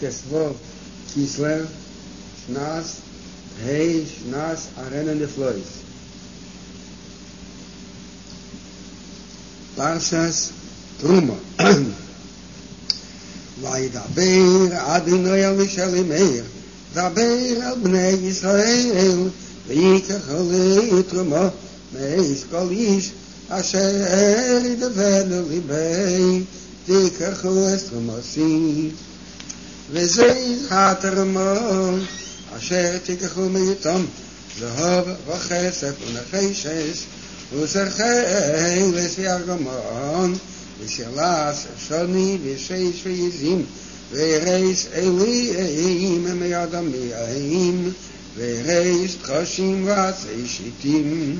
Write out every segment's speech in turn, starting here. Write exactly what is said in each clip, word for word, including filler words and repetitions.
Tesvov Kislev Shnas Hei Shnas Arena Neflois. Parshas Truma. Vaidaber Adonai al Mishalimeir Daber al Bnei Yisrael V'yikach alei Truma Meis kol ish Asher yidavenu libei Tikachu es Trumasi V'zei hatarmo Asher tikachu meitom Zahav v'chesef u'necheshes U'zerchei lesvi argamon V'shilas shoni v'sheish v'yizim V'ereis eliim meyadam mi'aim V'ereis tchoshim v'atzei shitim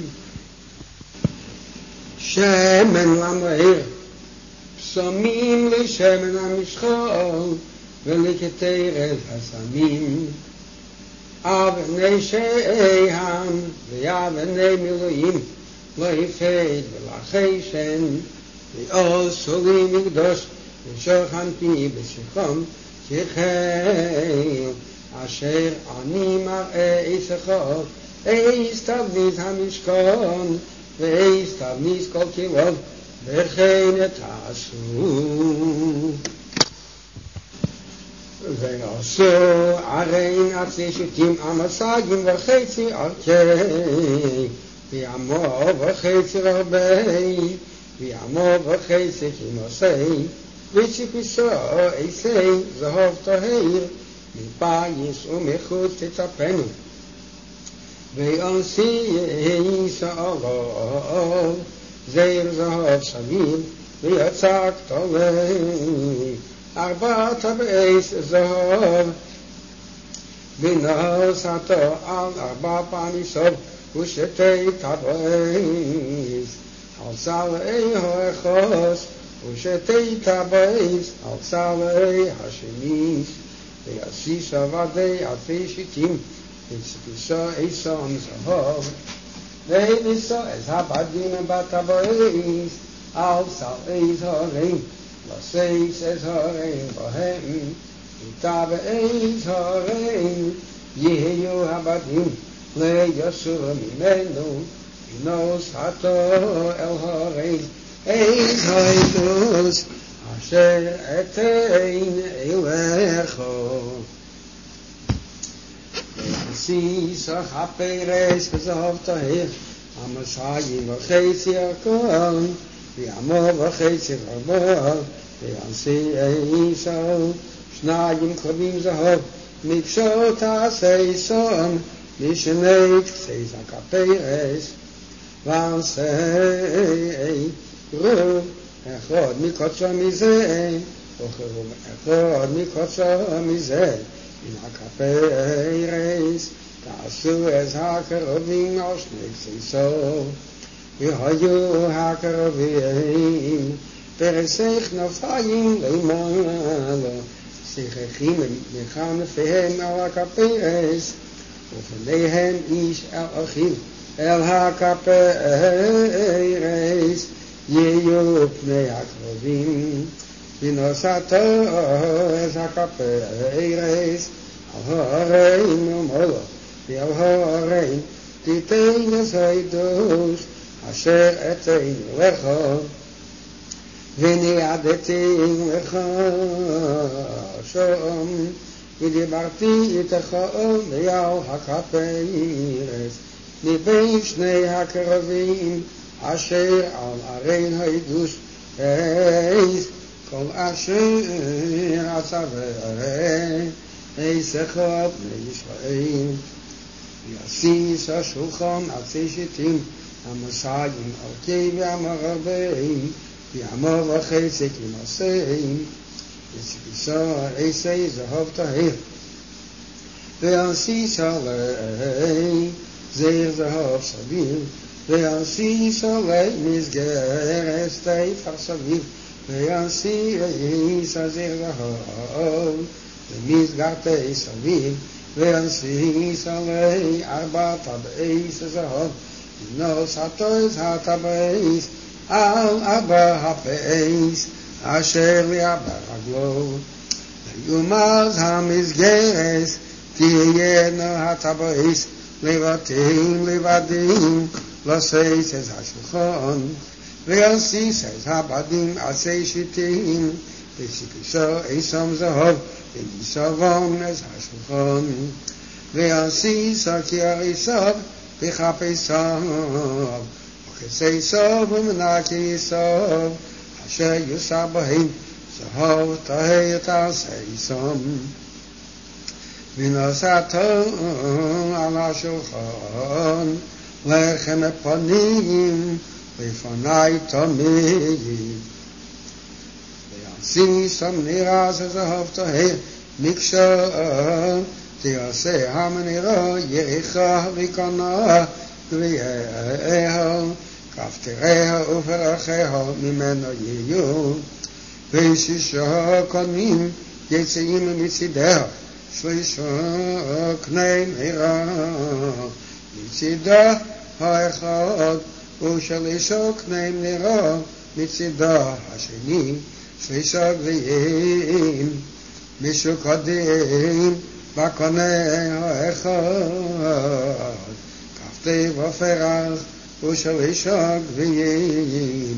Shemen l'amleir Psomim l'shemen ha'mishchol V'liketeret hasamim Avnei she'eham V'yavnei miluim L'hifed v'lacheshen V'osolim migdosh V'shochanti b'sichom Tichel Asher ani mar'e Yisachor Eis tavnis hamishkon Ve'eis tavnis kol kilov Ve'chein et ha'asu Ve'osu arein atzishutim amasagim V'chetzi arkei V'yamo v'chetzi rabei V'yamo v'chetzi kinosei V'tzipiso eisei Zahov tahir Mipayis u'mechut tetzapenu Ve'onsi sa'olov Zeir Zahov Shavim V'yatzak tolei Arba tabeis Zahov V'nos hato al arba panisov U'shetei tabeis Al salei ho'echos U'shetei tabeis Al salei hashemis Ve'asisa vadei alfei shitim Ve'tzipisa eison Zahov Ve'nisa es habadim batabois Al salei horein Laseis es horein bohem Itabeis horein Yehiyu habadim Le'yosur mimenu Inos hato el horein Eis hoitus Asher etein elecho Ve'asisa haperes V'zahav tahir Amasayim v'chetzi akon V'yamo v'chetzi rabo Ve'ansi eiso Shnayim klavim zahav Mikshot ha'asei son Mishnei k'sei zakaperes V'ansei Ruv Echod mikotzo mizeh Ocherum echod mikotzo mizeh In ha'kaperes Ta'asu es ha'kerovim Al shnei k'seiso V'hayu ha'kerovim Peresech nofayim leimalo Sichechim mechanefehem Al ha'kaperes Ufeneihem ish el achiv El ha'kaperes Yeyu pnei ha'krovim V'nosato es ha'kaperes Al ha'arein u'molo V'al ha'arein Titein es ha'idus Asher etein lecho V'ni'adetin lecho Shom V'dibarti itecho V'yal ha'kaperes Nibein shnei ha'kerovim Asher al arein ha'idus Eis Kol asher atzaveh Eis echot Yisrael V'yasis ha'shulchan atzei shitim Amasayim alkei v'amarabei V'yamo v'chetzi kinosei V'tzipisa eisei zahav tahir V'yasis alei Zeir zahav savir Ve'ansi solei mizgeres teifar saviv Ve'ansi eis azir zahov Ve'mizgar tei saviv Ve'ansi solei arba tabeis zahov Nos hatois hatabeis Al arba hapeis Asher li'arba raglo ויומר המסגרס תהיינו הטבעיס לבתים לבדים לא סייס את השולחון ויוסיס את הבדים עצי שיטים וסיפיסו איסום זהוב וניסובום את השולחון ויוסיס הכירי סוב וחפי סוב וכסי סוב ומנקי סוב אשר יוסר בהם זהוב טהר תעשה איסום ונוסעתו על השולחן לחם הפנים לפני תמיד ויעשיסם נראה זהוב טהר מקשר תעשה המנהרה יריחה וקנה גביעהו כפתריה ופרחיה ממנו יהיו ושישה קנים יצאים מצידיה שלישה קני נהרה מצידה האחד ושלישה קני נהרה מצידה השני שלישה גביעים משוקדים בקנה האחד כפתי ופרח ושלישה גביעים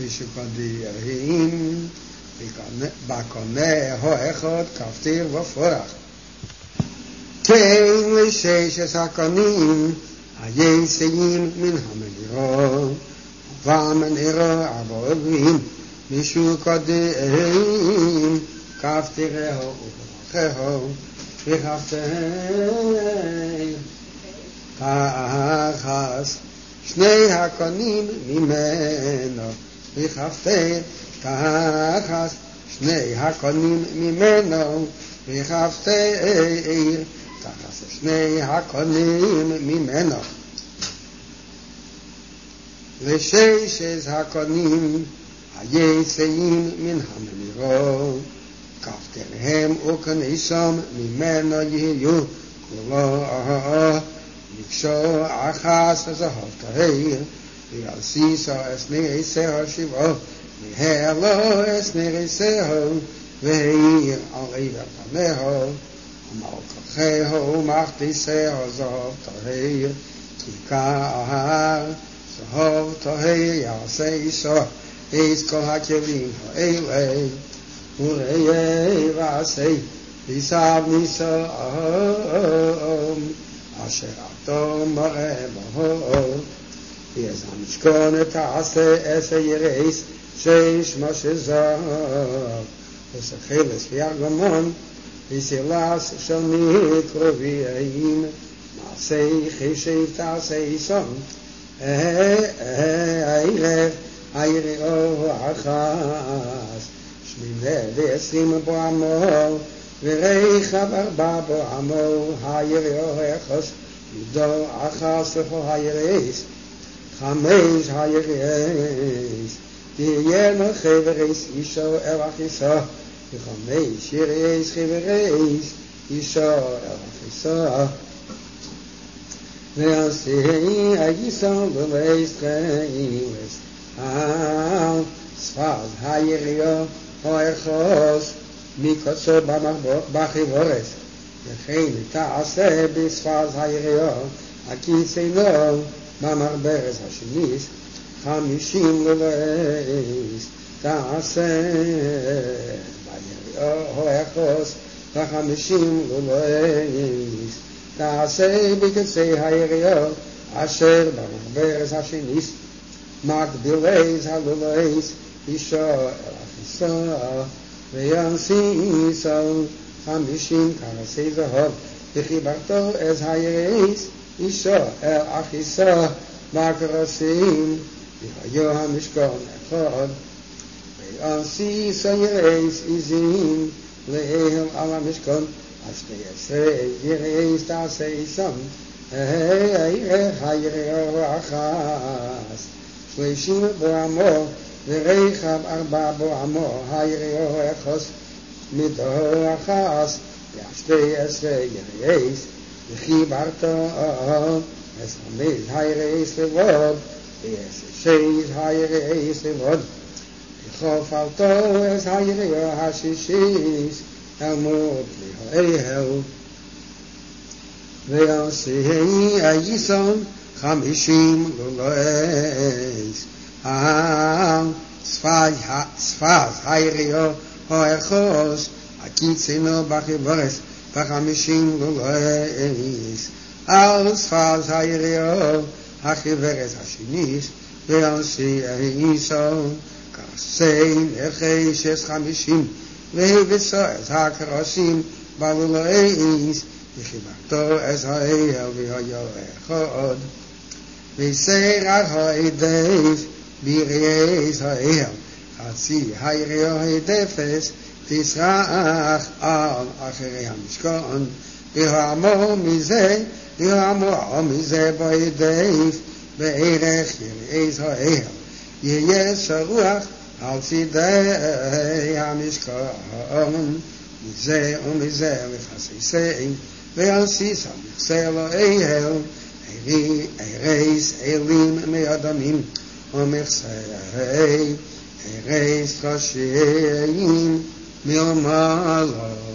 משוקדים בקנה האחד כפתי ופרח כן לששת הקנים היצאים מן המנהרה והמנהרה ארבע גביעים משוקדים כפתיה ופרחיה וכפתי תחס שני הקנים ממנו וכפתי תחס שני הקנים ממנו וכפתי תחס שני הקנים ממנו לששת הקנים היצאים מן המנהרה כפתיהם וכניסם ממנו יהיו כולו מקשור אחס זהוב טהר ויעשיסו את נריסהו שבעו והעלו את נריסהו והאיר על עבר פניהו ומלככהו ומכתיסהו זהוב טהר כיכר זהוב טהר יעשה איסו את כל הכלים האלה וראה ועשה ויסב ניסום אשר אתום מראה בהו ויאז המשכון תעשה עשר ירס שש משה זב וסחילס וירגמון וסילס של מקרוביים מעשה חישב תעשה איסום הערב העירו החס שמיני ועשרים בו עמו וריחב ארבע בו עמו היריעו החס ידו אחס לכל היריעס חמש היריעס תהיינו חברס אישו אל אחיסו וחמש יריעס חברס אישו אל אחיסו ועשי היסו בבית חיימס על שפז היריעו החס מקוצו בחיבורס וכן תעשה בשפז היריעו הקיצנו במחברס השניס חמישים לבס תעשה ביריעו החס וחמישים לבס תעשה בקצי היריעו אשר במחברס השניס מקבילס הלבס אישו אל אחיסו ויעשיסו חמישים קרסי זהב וחיברתו את היריעס אישו אל אחיסו בקרסים והיו המשכון אחד ויעשיסו יריעס עזים לאל על המשכון שתי עשרה יריעס תעשה איסם היריעו אחס שלושים בו עמו וריחב ארבע בו עמו היריעו החס מדו אחס ושתי עשרה יריעס וחיברתו את חמש היריעס לבוד ויש היריעס לבוד וחופלתו את היריעו השישיס עמוד לאהל ועשי היסון חמישים לולס על שפת היריו האחוז הקיצינו בחיברס בחמישים לולס על שפת היריו החיברס השניס ועשי היסון כעשי נחשס חמישים והבשרת הקרשים בלולס וחיברתו את האל והיה אחד וסרח העדף בירייס האל חצי היריו הדפס תסרח על אחרי המשכון והעמו מזה והעמו מזה בעדף בערך ירייס האל יהיה שרוח על צידי המשכון מזה ומזה וחסיסי ועשיס המכסה לו אהל ארייס אלים מאדמים ומכסה ארייס חשיים מלמעלה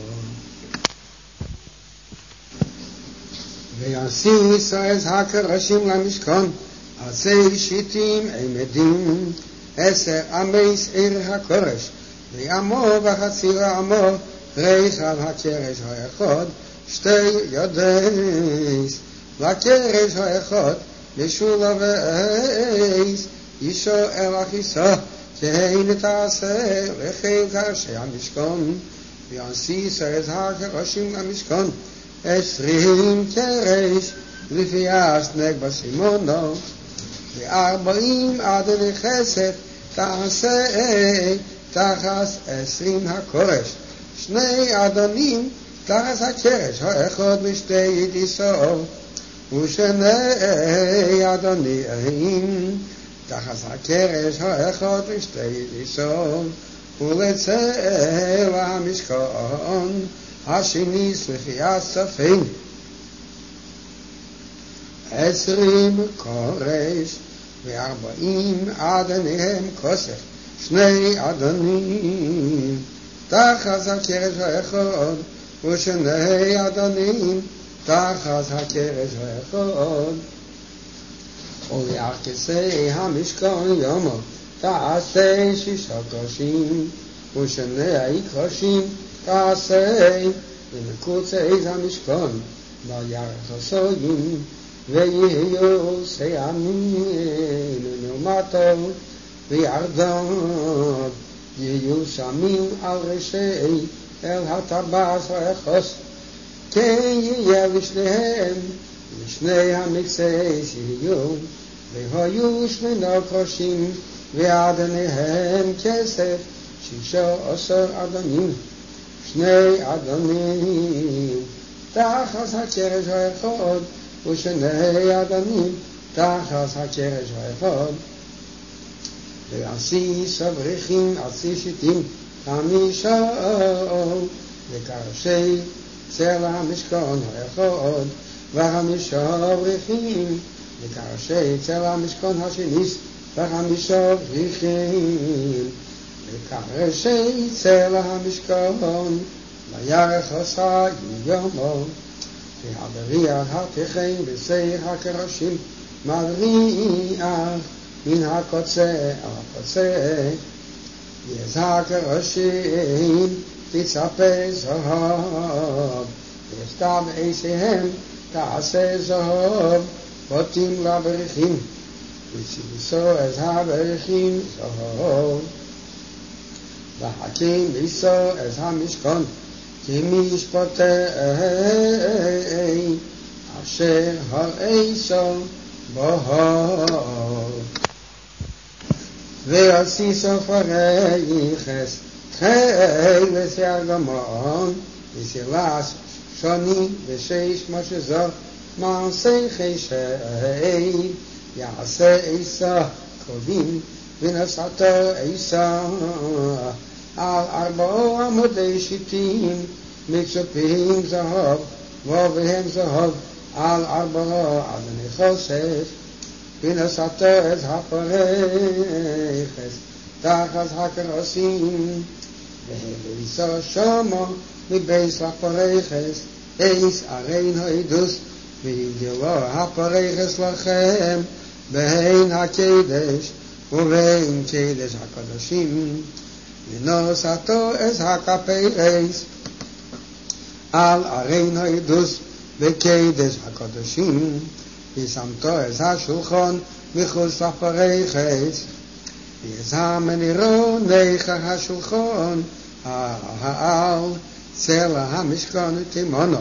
ועשיס את הקרשים למשכון עצי שיטים עמדים עשר אמייס עיר הקורש ועמו וחצי עמו ריח על הקרש האחד שתי ידייס לקרש האחד משולה ואיס אישו אל אחיסה שהנה תעשה לחיל קרשי המשכון ויעשיס את הקרשים למשכון עשרים קרש לפי הסנק בסימונו וארבעים עדני חסד תעשה תחס עשרים הקורש שני אדונים תחס הקרש האחד משתי ידיסו ושני אדונים תחס הקרש האחד משתי ידיסו ולצל המשכון השני לפי הספים עשרים קורש וארבעים אדניהם כוסף שני אדונים תחס הקרש האחד ושני אדונים תחס הקרש האחד וליחסי המשכון יומו תעשה שישה קרשים ושני קרשים תעשה למקוצי המשכון ביחסויים ויהיו סיימים מלמטו וירדון יהיו שמים על ראשי אל הטבעת האחוז כן יהיה לשניהם לשני המקצי שיהיו והיו שני קרשים ואדניהם כסף שישה עשר אדנים שני אדנים תחס הקרש האחד ושני אדנים תחס הקרש האחד ועשיס אברכים עשי שיטים חמישה וקרשי צל המשכון האחד וחמישה אברכים וקרשי צל המשכון השניס וחמישה אברכים וקרשי צל המשכון וירך עשה יומו והבריח התכן בשיח הקרשים מבריח מן הקוצה על הקוצה יזע קרשים תצפה זהב ויסתב עשיהם תעשה זהב פותים לבריחים וציבוסו את הבריחים זהב והקים ליסו את המשכון כמשפטי אשר הראשו בו ועשי סופרי יחס חי וסייגמון וסילס שוני ושש משזו מעשי חשי יעשה עיסה קרובים ונסעתו עיסה על ארבעו עמודי שיטים מצופים זהב ובהם זהב על ארבעו אדני חושף ונסעתו את הפרחס תחת הקרשים והבריסו שומו מבייס לפרייכס, אייס אריין הוידוס, ויגלו הפרייכס לכם, בהן הקדש, ובין קדש הקדשים, ונוסתו אס הכפרייס, על אריין הוידוס, בקדש הקדשים, ושמתו אס השולחון, מחוץ לפרייכס, ויזמן ירו ניחא השולחון, העל צלע המשכן תימונו,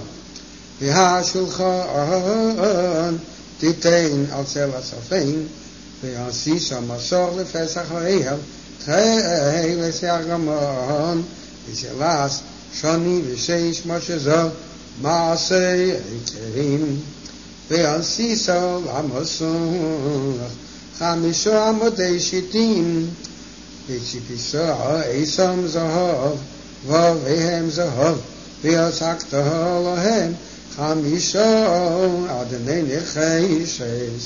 והשולחן תיתן על צלע סופין, ויעשיש המסור לפסח האל, חילס ירגמון, ושלס שני ושש משזו, מעשה עיקרים, ויעשישו למסור, חמישו עמודי שיטים, וציפיסו עשם זהב, ובהם זהב, ויעסקתו להם חמישו אדני נחשס.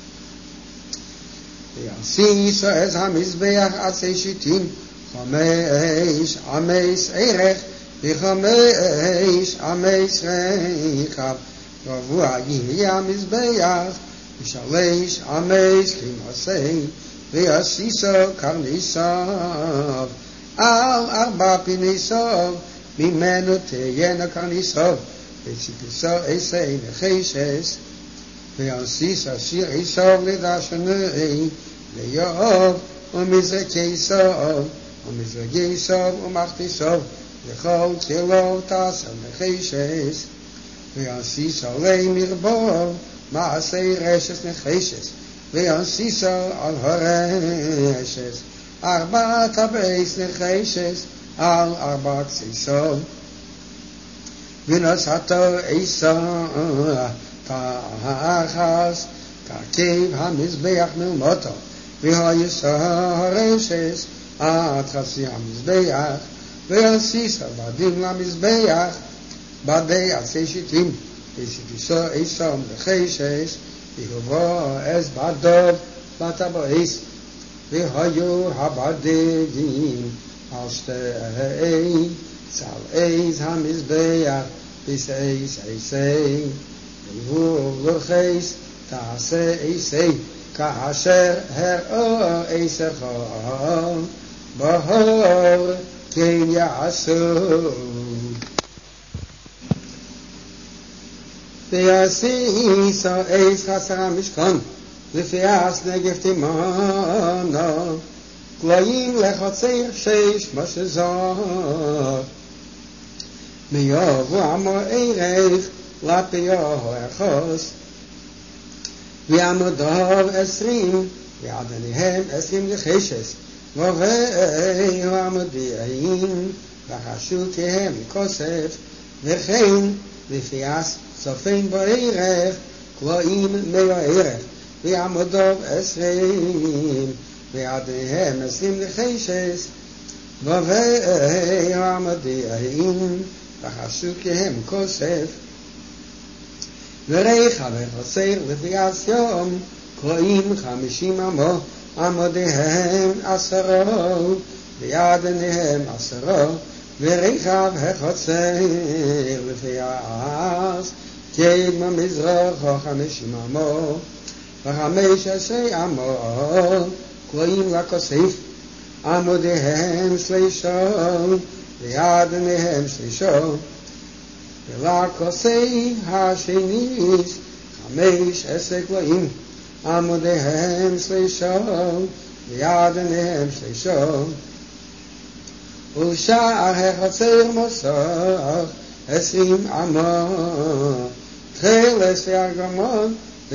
ויעשישו את המזבח עצי שיטים, חמש עמס ערך, וחמש עמס רחב, רבוע יהיה המזבח, ושלש עמס כמעשי, ויעשישו קרניסוב, על ארבע פיניסוב, ממנו תהיינה קרניסוב, וציפיסו עשי נחשס, ויעשישו שיר עשוב לדשני, ליאוב ומזרקי סוב, ומזרקי סוב ומחתיסוב, לכל צילו תעשה נחשס, ויעשישו לי מרבוב, מעשי רשס נחשס, ויעשישו על הרשס, ארבעת הבייס נחשס, על ארבע קציסו, ונוסתו עשו תחס, תרכיב המזבח מלמותו, והיסו הרשס, עד חצי המזבח, ויעשישו בדים למזבח, בדי עצי שיטים, וציפיסו עשו נחשס, ויובו אס בדוב בתבויס, והיו הבדים על שתי צלעי המזבח בסעיס עשי, ויבוא לוחס תעשה עשי, כאשר הראו עשך בהור כן יעשו. ויעשישו עש חסר המשכן, לפייס נגב תימונו, גלויים לחצר שש משזור, מיובו עמו ערך לפיהו החוס, ועמודו עשרים, ועדניהם עשרים לחשס, ובאו עמודיהם, וחשותיהם כוסף, וכן לפייס סופין בערך, גלויים מאה ערך, ועמודו עשרים, ועדיהם עשרים לחשס, ובאו עמודיהם, וחשותיהם כוסף, וריחה וחסר לפייס יום, גלויים חמישים עמו, עמודיהם עשרו, ועדיהם עשרו, וריחה וחסר לפייס, קדמה מזרחו חמישים עמו, וחמש עשרה עמו, גלויים לכוסף, עמודיהם שלישו, וידניהם שלישו, ולכוסף השניס, חמש עשרה גלויים, עמודיהם שלישו, וידניהם שלישו, ושער החצר מוסך, עשרים עמו, תחילס וארגמון,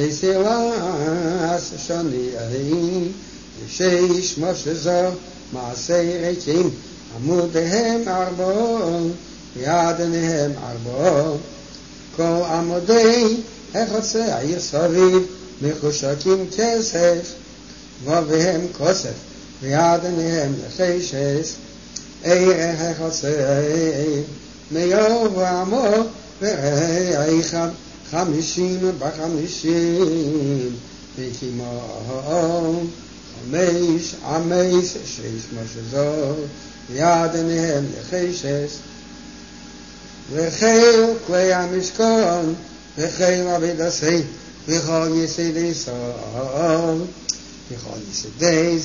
וסילס שני אהי, ושש משזו, מעשי ריקים, עמודיהם ארבעו, וידניהם ארבעו, כל עמודי החצר העיר סביב, מחושקים כסף, ובהם כוסף, וידניהם לחשס, ערך החצר, מיוב עמו, ורעיכם, חמישים בחמישים, וכימום, חמש עמס, שש משזו, וידניהם לחשס, וחיל כלי המשכון וחיל עבודתו וכל יסודי סול וכל יסודי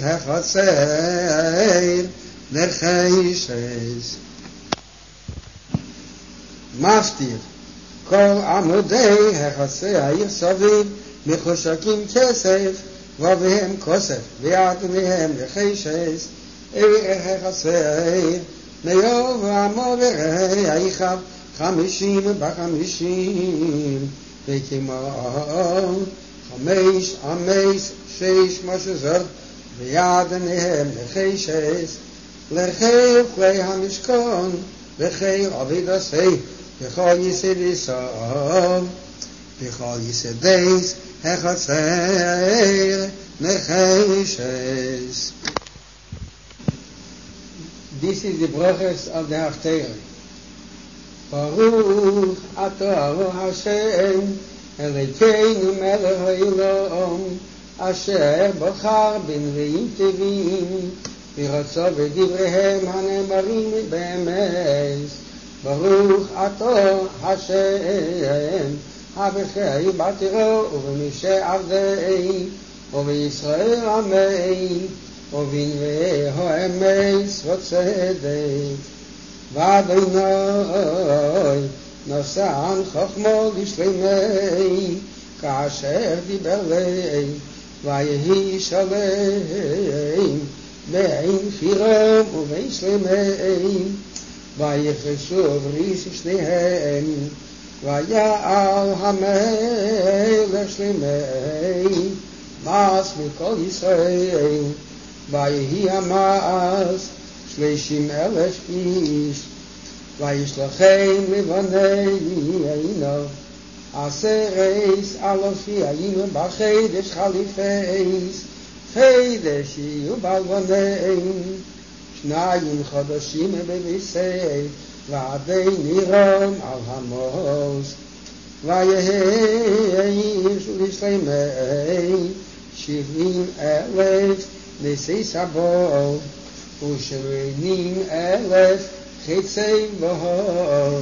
החצר לחישס מפתיר כל עמודי החצר העיר סביב מחושקים כסף ובהם כוסף ויד מהם לחישס ערך החצר מיוב עמו ורעיכיו חמישים בחמישים וכמו חמש אמס שש משזר ויד מהם לחישס לחיל כלי המשכון וחיל עבודתו וכל יסודי סול וכל יסודי החצר לחישס. This is the brachas of the Haftarah. Baruch atah Hashem Elokeinu melech haolam asher bachar b'nviim tevim v'ratzah b'divreihem hanemarim be'emes. Baruch atah Hashem habechei b'tiro u'b'mishe avdei u'b'Yisrael amei ובנביאי האמס וצדק ואדוני נשאן חכמו לשלמי כאשר דיבר לי ויהי שלם בין פירם ובין שלמי ויחשוב ריש שניהם ויעל המלך שלמי מס מכל ישראל ויהי המס שלושים אלף איש וישלחם לבנינו עשרס אלפי היינו בחדש חליפס חדש יהיו בלבניהם שניים חודשים בביסי ועדי נירום על המוס ויהי לשלמי שבעים אלף נשיא סבו ושבעים אלף חצי בהור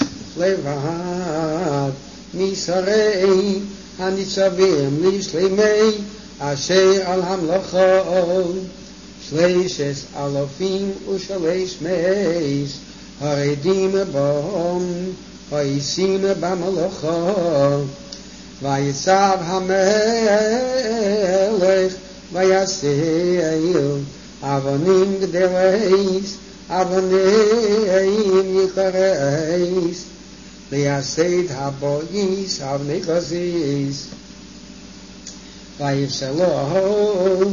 לבד משרי הניצבים לשלמי אשר על המלאכות שלושת אלפים ושלוש מאות הרדים בהם העושים במלאכות ויצב המלך ויסיר אבנים גדולות אבנים יקרות ויסד הבויס אבני גזיז ויפסלו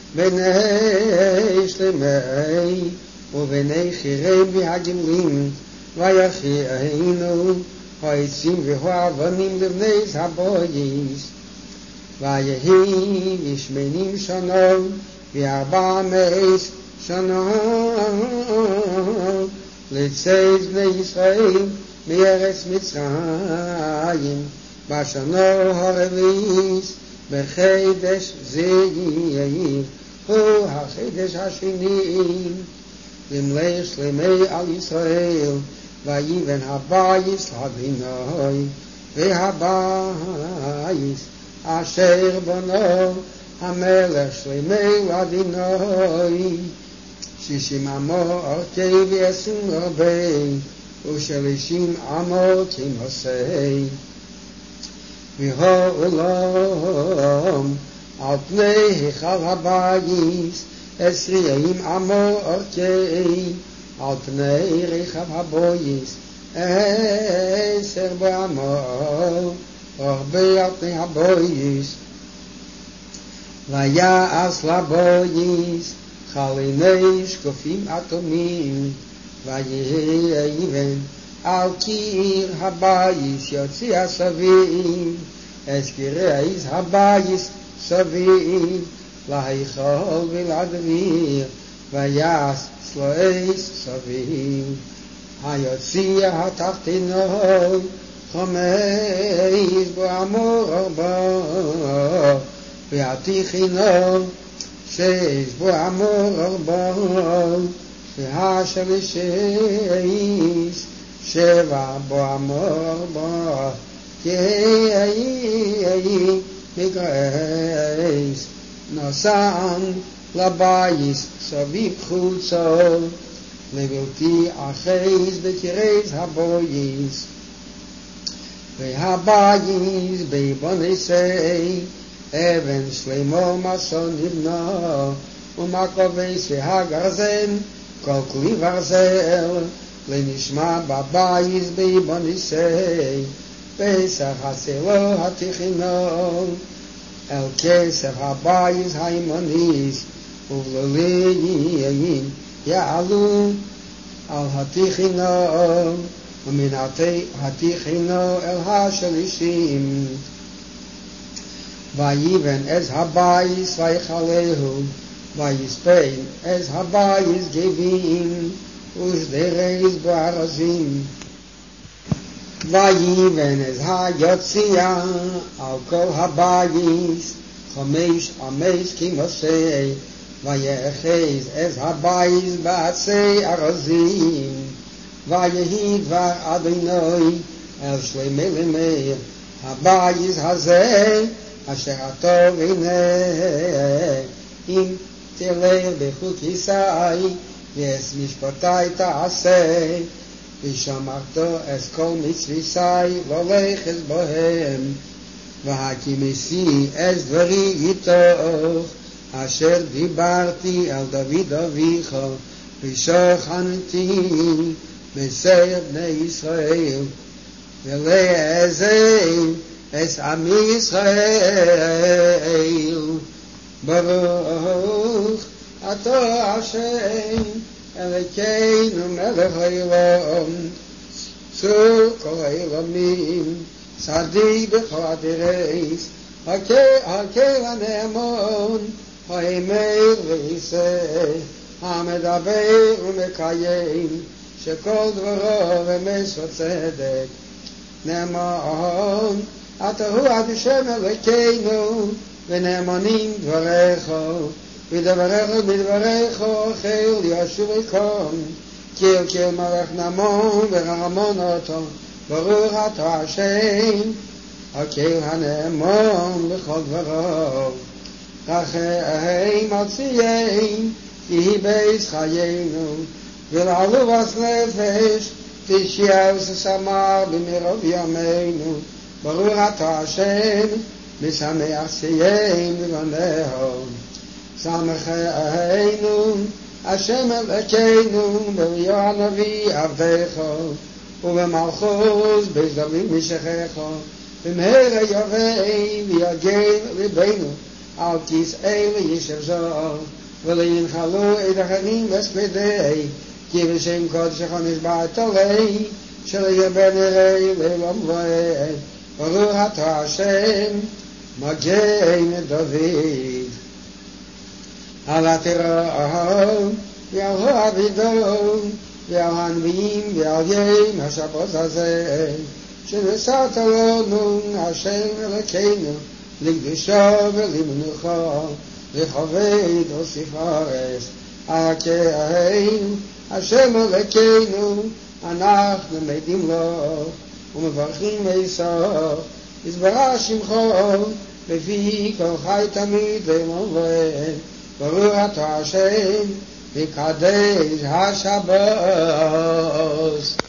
בני שלמי ובני חירים והגמלים ויחיינו העצים והאבנים לבני הבויס ויהי בשמונים שנה וארבע מאות שנה לצאת בני ישראל מארץ מצרים בשנה הרביעית בחדש זעיר הוא החדש השני למלך שלמי על ישראל ויבן הבית לאדוני והבית אשר בנו המלך שלמי לאדוני שישים אמות ועשרים רבי ושלושים אמות כמעשה והעולם על פני היכל הבית עשרים אמות על פני רחב הבית עשר באמות הרבה על פני הבית ויעש לבית חליני שקופים אטומים ויהי אבן על קיר הבית יוציא סביב אזכירי הבית סביב להיכל ולדביר ויעש שלוש סביב היוציא התחתינו חמש באמור ארבע והתיכינו שש באמור ארבע והשלישי שבע בו אמור בו יהי מגרס נוסען לבייס סביב חוצו לבלתי אחייס בקירס הבויס והבייס ביבונסי אבן שלמה מסון נבנה ומקובס והגרזן כל כלי ברזל לנשמע בבייס ביבונסי פסח הסלו התיכינו אל כסף הבייס הימוניס ובלליין יעלו על התיכינו ומן התיכינו אל השלישים ויבן אז הבייס ויחלהו ויספן אז הבייס גבים ושדרס בארזים ויבן אז היציאה על כל הבייס חמש אמס כמסי ויחז אז הבייס בעצי ארזים ויהי דבר אדוני אל שלמה למאיר הבייס הזה אשר הטוב הנה אם תלך בחוקיסי ויס משפטי תעשה ושמרתו אס כל מצוויסי ולכס בהם והקימסי אס דברי איתוך אשר דיברתי על דוד אביך ושוכנתי בסייר בני ישראל ולעזר אס עמי ישראל ברוך אתה השם אלוקינו מלך העולם צור כל העולמים צדיק בכל הדרס הקל הנאמון האמר ועשה המדבר ומקיים שכל דברו אמת וצדק נאמן אתה הוא השם אלוקינו ונאמנים דבריך ודבריך בדבריך אוכל ישוב יקום כל כל מלך נמון ורחמון אותו ברוך אתה השם הקל הנאמון בכל דבריו רחם הציין יהי בייס חיינו ולעלו בס נפש תשיה וסמר במרוב ימינו ברוך אתה השם משמח ציין לבנהו שמחנו השם אלוקינו בריאו הנביא עבדך ובמלכות בית דוד משכך במהרה יבוא ויגן ליבנו על כיסאי לישב זו ולינחלו את אחרים בספדי כי בשם קודשך נשבעת עלי שלא יבן הרי לעולם ועד ברוך אתה השם מגן דוד על התורה ועל העבידו ועל הנביאים ועל יום השבת הזה שנשאת לנו השם אלוקינו לקדושה ולמנוחה לכבוד הוסיף הארץ הכהן השם אלוקינו אנחנו מדים לו ומברכים עשו יתברך שמך בפי כל חי תמיד לעולם ועד ברוך אתה השם מקדש השבת